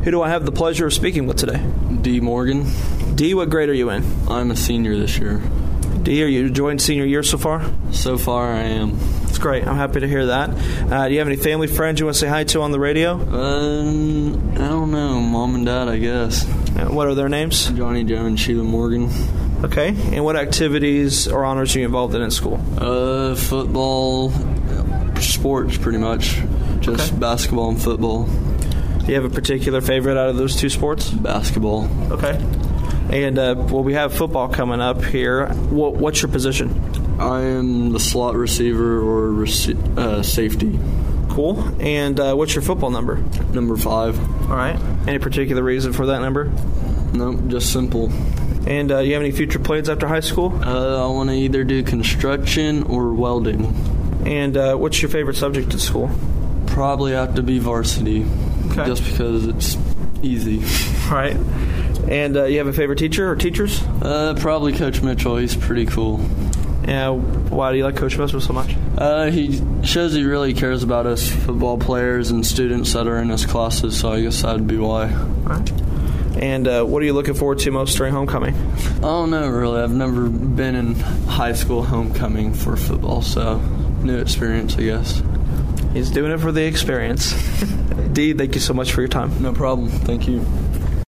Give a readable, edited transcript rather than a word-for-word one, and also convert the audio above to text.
Who do I have the pleasure of speaking with today? D. Morgan. D, what grade are you in? I'm a senior this year. D, are you enjoying senior year so far? So far, I am. That's great. I'm happy to hear that. Do you have any family, friends you want to say hi to on the radio? I don't know. Mom and Dad, I guess. What are their names? Johnny Joe and Sheila Morgan. Okay. And what activities or honors are you involved in school? Football, sports, pretty much. Just basketball and football. Do you have a particular favorite out of those two sports? Basketball. Okay. And, we have football coming up here. What's your position? I am the slot receiver or safety. Cool. And what's your football number? Number 5. All right. Any particular reason for that number? Nope, just simple. And you have any future plans after high school? I want to either do construction or welding. And what's your favorite subject at school? Probably have to be varsity. Okay. Just because it's easy. All right. And you have a favorite teacher or teachers? Probably Coach Mitchell. He's pretty cool. Why do you like Coach Mitchell so much? He shows he really cares about us football players and students that are in his classes, so I guess that'd be why. All right. And what are you looking forward to most during homecoming? I don't know, really. I've never been in high school homecoming for football, so new experience, I guess. He's doing it for the experience. Dee, thank you so much for your time. No problem. Thank you.